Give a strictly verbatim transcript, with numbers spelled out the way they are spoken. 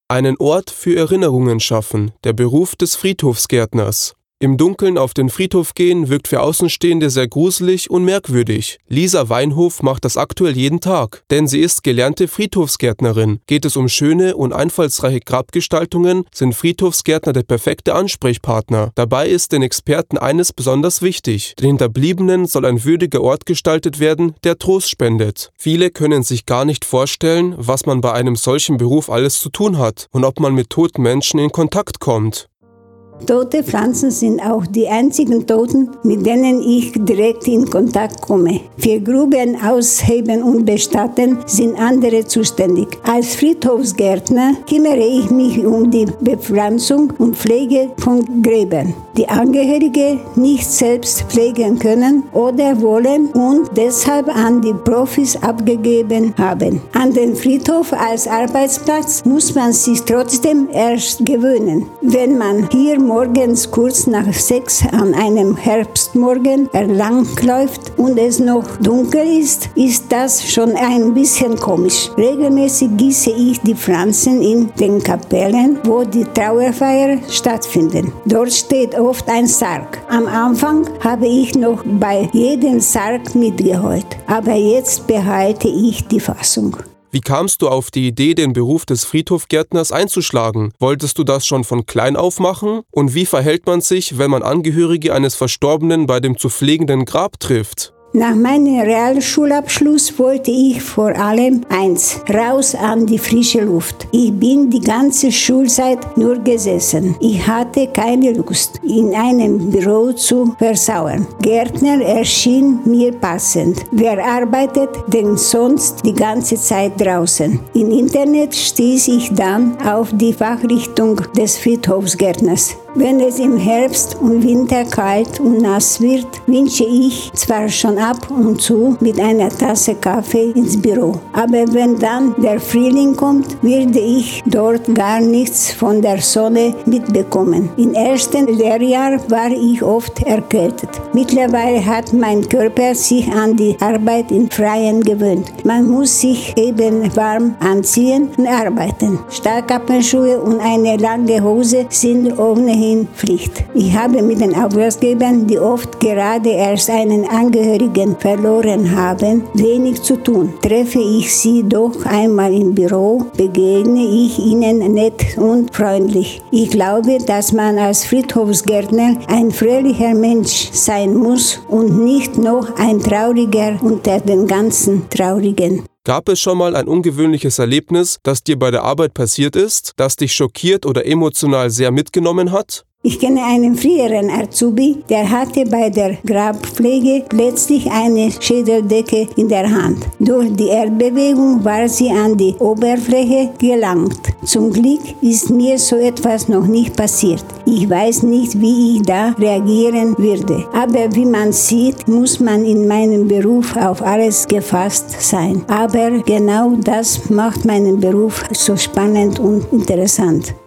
Einen Ort für Erinnerungen schaffen, der Beruf des Friedhofsgärtners. Im Dunkeln auf den Friedhof gehen wirkt für Außenstehende sehr gruselig und merkwürdig. Lisa Weinhof macht das aktuell jeden Tag, denn sie ist gelernte Friedhofsgärtnerin. Geht es um schöne und einfallsreiche Grabgestaltungen, sind Friedhofsgärtner der perfekte Ansprechpartner. Dabei ist den Experten eines besonders wichtig: Den Hinterbliebenen soll ein würdiger Ort gestaltet werden, der Trost spendet. Viele können sich gar nicht vorstellen, was man bei einem solchen Beruf alles zu tun hat und ob man mit toten Menschen in Kontakt kommt. Tote Pflanzen sind auch die einzigen Toten, mit denen ich direkt in Kontakt komme. Für Gruben ausheben und bestatten sind andere zuständig. Als Friedhofsgärtner kümmere ich mich um die Bepflanzung und Pflege von Gräbern, die Angehörige nicht selbst pflegen können oder wollen und deshalb an die Profis abgegeben haben. An den Friedhof als Arbeitsplatz muss man sich trotzdem erst gewöhnen. Wenn man hier morgens kurz nach sechs an einem Herbstmorgen erlangläuft und es noch dunkel ist, ist das schon ein bisschen komisch. Regelmäßig gieße ich die Pflanzen in den Kapellen, wo die Trauerfeier stattfinden. Dort steht oft ein Sarg. Am Anfang habe ich noch bei jedem Sarg mitgeheult, aber jetzt behalte ich die Fassung. Wie kamst du auf die Idee, den Beruf des Friedhofsgärtners einzuschlagen? Wolltest du das schon von klein auf machen? Und wie verhält man sich, wenn man Angehörige eines Verstorbenen bei dem zu pflegenden Grab trifft? Nach meinem Realschulabschluss wollte ich vor allem eins: raus an die frische Luft. Ich bin die ganze Schulzeit nur gesessen. Ich hatte keine Lust, in einem Büro zu versauern. Gärtner erschien mir passend. Wer arbeitet denn sonst die ganze Zeit draußen? Im Internet stieß ich dann auf die Fachrichtung des Friedhofsgärtners. Wenn es im Herbst und Winter kalt und nass wird, wünsche ich zwar schon ab und zu mit einer Tasse Kaffee ins Büro. Aber wenn dann der Frühling kommt, werde ich dort gar nichts von der Sonne mitbekommen. Im ersten Lehrjahr war ich oft erkältet. Mittlerweile hat mein Körper sich an die Arbeit im Freien gewöhnt. Man muss sich eben warm anziehen und arbeiten. Stahlkappenschuhe und eine lange Hose sind ohnehin Pflicht. Ich habe mit den Auftraggebern, die oft gerade erst einen Angehörigen verloren haben, wenig zu tun. Treffe ich sie doch einmal im Büro, begegne ich ihnen nett und freundlich. Ich glaube, dass man als Friedhofsgärtner ein fröhlicher Mensch sein muss und nicht noch ein trauriger unter den ganzen Traurigen. Gab es schon mal ein ungewöhnliches Erlebnis, das dir bei der Arbeit passiert ist, das dich schockiert oder emotional sehr mitgenommen hat? Ich kenne einen früheren Azubi, der hatte bei der Grabpflege plötzlich eine Schädeldecke in der Hand. Durch die Erdbewegung war sie an die Oberfläche gelangt. Zum Glück ist mir so etwas noch nicht passiert. Ich weiß nicht, wie ich da reagieren würde. Aber wie man sieht, muss man in meinem Beruf auf alles gefasst sein. Aber genau das macht meinen Beruf so spannend und interessant.